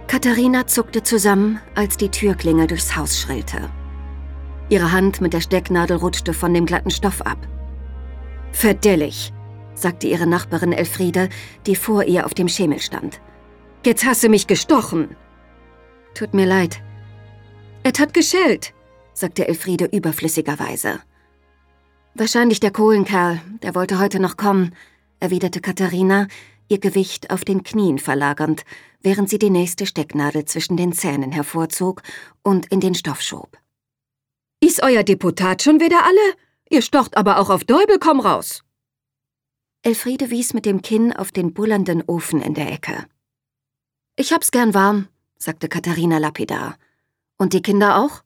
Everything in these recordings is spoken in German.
Katharina zuckte zusammen, als die Türklingel durchs Haus schrillte. Ihre Hand mit der Stecknadel rutschte von dem glatten Stoff ab. »Verdellig«, sagte ihre Nachbarin Elfriede, die vor ihr auf dem Schemel stand. »Jetzt hast du mich gestochen.« »Tut mir leid.« »Et hat geschellt«, sagte Elfriede überflüssigerweise. »Wahrscheinlich der Kohlenkerl, der wollte heute noch kommen«, erwiderte Katharina, ihr Gewicht auf den Knien verlagernd, während sie die nächste Stecknadel zwischen den Zähnen hervorzog und in den Stoff schob. »Ist euer Deputat schon wieder alle? Ihr stocht aber auch auf Däubel, komm raus!« Elfriede wies mit dem Kinn auf den bullernden Ofen in der Ecke. »Ich hab's gern warm«, sagte Katharina lapidar. »Und die Kinder auch?«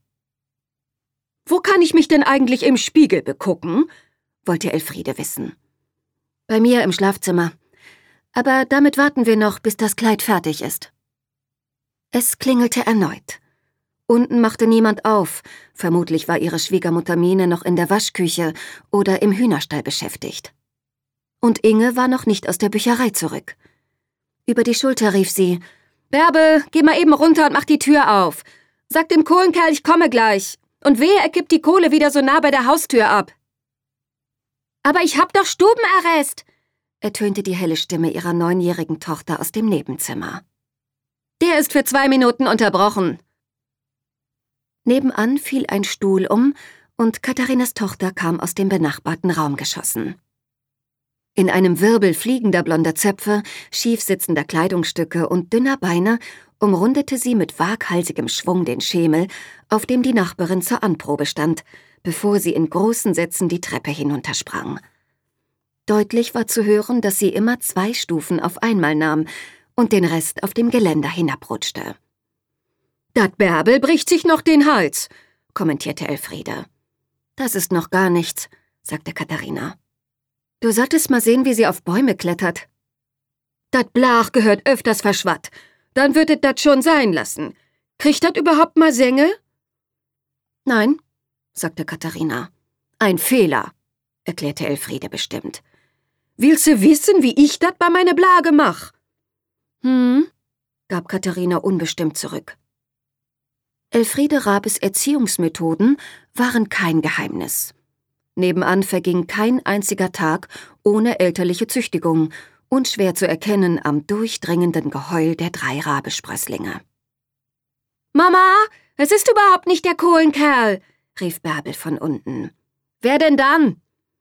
»Wo kann ich mich denn eigentlich im Spiegel begucken?«, wollte Elfriede wissen. »Bei mir im Schlafzimmer. Aber damit warten wir noch, bis das Kleid fertig ist.« Es klingelte erneut. Unten machte niemand auf, vermutlich war ihre Schwiegermutter Mine noch in der Waschküche oder im Hühnerstall beschäftigt. Und Inge war noch nicht aus der Bücherei zurück. Über die Schulter rief sie: »Bärbel, geh mal eben runter und mach die Tür auf. Sag dem Kohlenkerl, ich komme gleich. Und wehe, er kippt die Kohle wieder so nah bei der Haustür ab.« »Aber ich hab doch Stubenarrest«, ertönte die helle Stimme ihrer 9-jährigen Tochter aus dem Nebenzimmer. »Der ist für 2 Minuten unterbrochen.« Nebenan fiel ein Stuhl um und Katharinas Tochter kam aus dem benachbarten Raum geschossen. In einem Wirbel fliegender blonder Zöpfe, schief sitzender Kleidungsstücke und dünner Beine umrundete sie mit waghalsigem Schwung den Schemel, auf dem die Nachbarin zur Anprobe stand, bevor sie in großen Sätzen die Treppe hinuntersprang. Deutlich war zu hören, dass sie immer 2 Stufen auf einmal nahm und den Rest auf dem Geländer hinabrutschte. »Dat Bärbel bricht sich noch den Hals«, kommentierte Elfriede. »Das ist noch gar nichts«, sagte Katharina. »Du solltest mal sehen, wie sie auf Bäume klettert.« »Dat Blach gehört öfters verschwatt. Dann würdet dat schon sein lassen. Kriegt dat überhaupt mal Sänge?« »Nein«, sagte Katharina. »Ein Fehler«, erklärte Elfriede bestimmt. »Willst du wissen, wie ich dat bei meine Blage mach?« gab Katharina unbestimmt zurück. Elfriede Rabes Erziehungsmethoden waren kein Geheimnis. Nebenan verging kein einziger Tag ohne elterliche Züchtigung und schwer zu erkennen am durchdringenden Geheul der 3 Rabesprösslinge. »Mama, es ist überhaupt nicht der Kohlenkerl«, rief Bärbel von unten. »Wer denn dann?«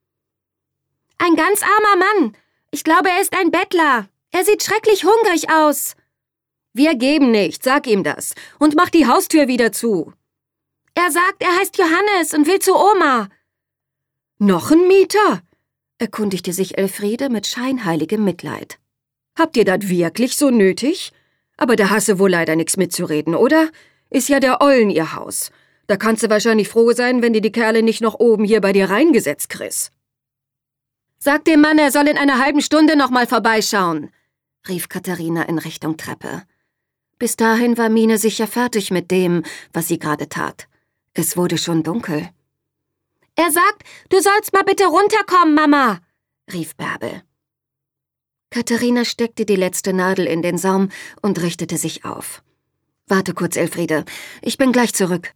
»Ein ganz armer Mann. Ich glaube, er ist ein Bettler. Er sieht schrecklich hungrig aus.« »Wir geben nicht, sag ihm das, und mach die Haustür wieder zu.« »Er sagt, er heißt Johannes und will zu Oma.« »Noch ein Mieter?«, erkundigte sich Elfriede mit scheinheiligem Mitleid. »Habt ihr das wirklich so nötig? Aber da hast du wohl leider nichts mitzureden, oder? Ist ja der Ollen ihr Haus. Da kannst du wahrscheinlich froh sein, wenn du die Kerle nicht noch oben hier bei dir reingesetzt kriegst.« »Sag dem Mann, er soll in einer halben Stunde noch mal vorbeischauen«, rief Katharina in Richtung Treppe. Bis dahin war Mine sicher fertig mit dem, was sie gerade tat. Es wurde schon dunkel. »Er sagt, du sollst mal bitte runterkommen, Mama«, rief Bärbel. Katharina steckte die letzte Nadel in den Saum und richtete sich auf. »Warte kurz, Elfriede, ich bin gleich zurück.«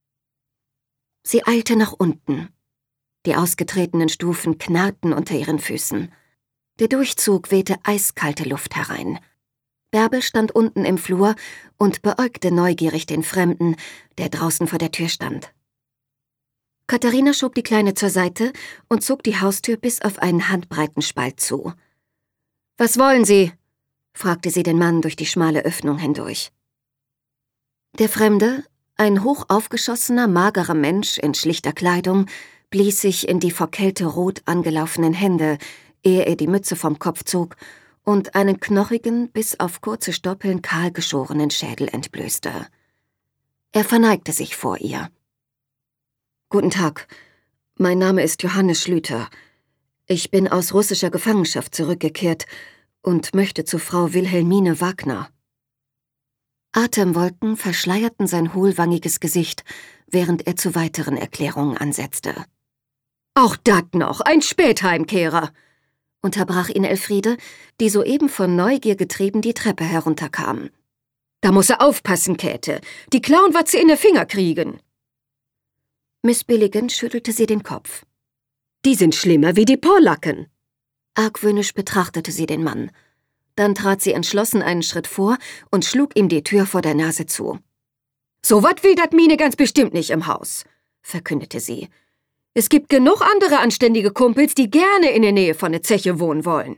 Sie eilte nach unten. Die ausgetretenen Stufen knarrten unter ihren Füßen. Der Durchzug wehte eiskalte Luft herein. Bärbel stand unten im Flur und beäugte neugierig den Fremden, der draußen vor der Tür stand. Katharina schob die Kleine zur Seite und zog die Haustür bis auf einen handbreiten Spalt zu. »Was wollen Sie?«, fragte sie den Mann durch die schmale Öffnung hindurch. Der Fremde, ein hoch aufgeschossener, magerer Mensch in schlichter Kleidung, blies sich in die vor Kälte rot angelaufenen Hände, ehe er die Mütze vom Kopf zog und einen knochigen, bis auf kurze Stoppeln kahl geschorenen Schädel entblößte. Er verneigte sich vor ihr. »Guten Tag, mein Name ist Johannes Schlüter. Ich bin aus russischer Gefangenschaft zurückgekehrt und möchte zu Frau Wilhelmine Wagner.« Atemwolken verschleierten sein hohlwangiges Gesicht, während er zu weiteren Erklärungen ansetzte. »Auch dat noch, ein Spätheimkehrer«, unterbrach ihn Elfriede, die soeben von Neugier getrieben die Treppe herunterkam. Da muss er aufpassen, Käthe. Die klauen, was sie in den Finger kriegen. Miss Billigan schüttelte sie den Kopf. Die sind schlimmer wie die Polacken. Argwöhnisch betrachtete sie den Mann. Dann trat sie entschlossen einen Schritt vor und schlug ihm die Tür vor der Nase zu. »So wat will dat Mine ganz bestimmt nicht im Haus«, verkündete sie. »Es gibt genug andere anständige Kumpels, die gerne in der Nähe von der Zeche wohnen wollen.«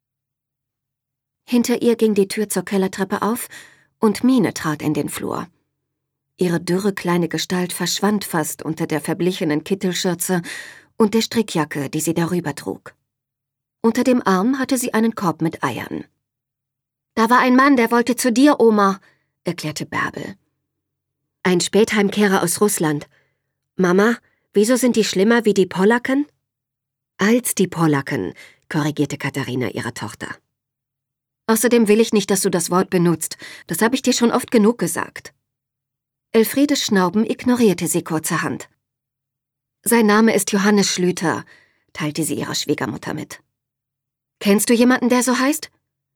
Hinter ihr ging die Tür zur Kellertreppe auf und Mine trat in den Flur. Ihre dürre kleine Gestalt verschwand fast unter der verblichenen Kittelschürze und der Strickjacke, die sie darüber trug. Unter dem Arm hatte sie einen Korb mit Eiern. »Da war ein Mann, der wollte zu dir, Oma«, erklärte Bärbel. »Ein Spätheimkehrer aus Russland. Mama, wieso sind die schlimmer wie die Polacken?« »Als die Polacken«, korrigierte Katharina ihre Tochter. »Außerdem will ich nicht, dass du das Wort benutzt. Das habe ich dir schon oft genug gesagt.« Elfriedes Schnauben ignorierte sie kurzerhand. »Sein Name ist Johannes Schlüter«, teilte sie ihrer Schwiegermutter mit. »Kennst du jemanden, der so heißt?«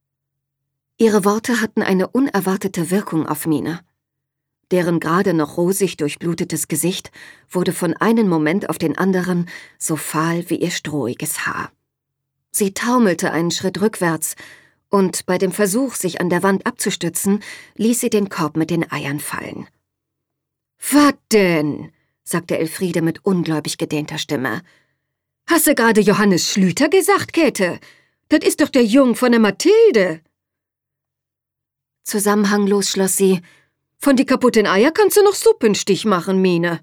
Ihre Worte hatten eine unerwartete Wirkung auf Mine. Deren gerade noch rosig durchblutetes Gesicht wurde von einem Moment auf den anderen so fahl wie ihr strohiges Haar. Sie taumelte einen Schritt rückwärts, und bei dem Versuch, sich an der Wand abzustützen, ließ sie den Korb mit den Eiern fallen. »Was denn?«, sagte Elfriede mit ungläubig gedehnter Stimme. »Hast du gerade Johannes Schlüter gesagt, Käthe? Das ist doch der Jung von der Mathilde.« Zusammenhanglos schloss sie: »Von die kaputten Eier kannst du noch Suppenstich machen, Mine.«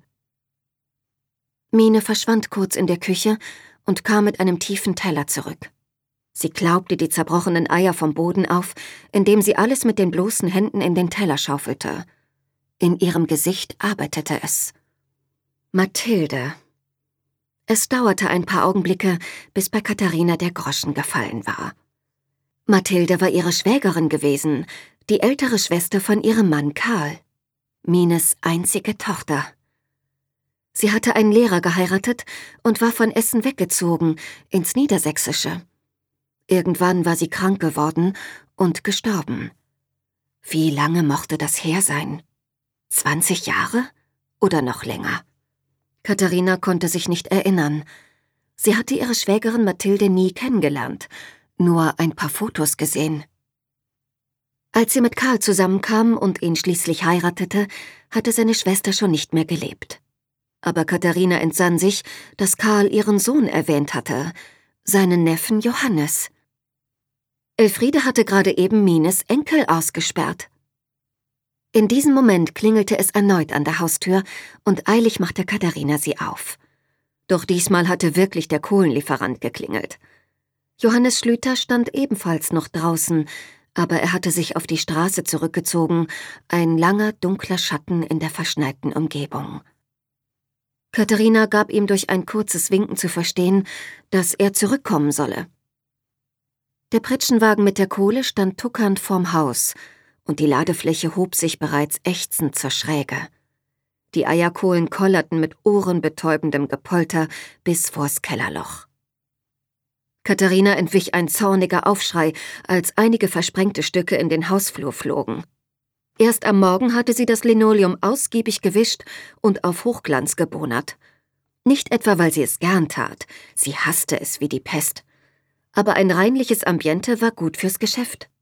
Mine verschwand kurz in der Küche und kam mit einem tiefen Teller zurück. Sie klaubte die zerbrochenen Eier vom Boden auf, indem sie alles mit den bloßen Händen in den Teller schaufelte. In ihrem Gesicht arbeitete es. Mathilde. Es dauerte ein paar Augenblicke, bis bei Katharina der Groschen gefallen war. Mathilde war ihre Schwägerin gewesen, die ältere Schwester von ihrem Mann Karl, Mines einzige Tochter. Sie hatte einen Lehrer geheiratet und war von Essen weggezogen, ins Niedersächsische. Irgendwann war sie krank geworden und gestorben. Wie lange mochte das her sein? 20 Jahre oder noch länger? Katharina konnte sich nicht erinnern. Sie hatte ihre Schwägerin Mathilde nie kennengelernt, nur ein paar Fotos gesehen. Als sie mit Karl zusammenkam und ihn schließlich heiratete, hatte seine Schwester schon nicht mehr gelebt. Aber Katharina entsann sich, dass Karl ihren Sohn erwähnt hatte, seinen Neffen Johannes. Elfriede hatte gerade eben Mines Enkel ausgesperrt. In diesem Moment klingelte es erneut an der Haustür und eilig machte Katharina sie auf. Doch diesmal hatte wirklich der Kohlenlieferant geklingelt. Johannes Schlüter stand ebenfalls noch draußen, aber er hatte sich auf die Straße zurückgezogen, ein langer, dunkler Schatten in der verschneiten Umgebung. Katharina gab ihm durch ein kurzes Winken zu verstehen, dass er zurückkommen solle. Der Pritschenwagen mit der Kohle stand tuckernd vorm Haus, und die Ladefläche hob sich bereits ächzend zur Schräge. Die Eierkohlen kollerten mit ohrenbetäubendem Gepolter bis vors Kellerloch. Katharina entwich ein zorniger Aufschrei, als einige versprengte Stücke in den Hausflur flogen. Erst am Morgen hatte sie das Linoleum ausgiebig gewischt und auf Hochglanz gebonert. Nicht etwa, weil sie es gern tat, sie hasste es wie die Pest. Aber ein reinliches Ambiente war gut fürs Geschäft.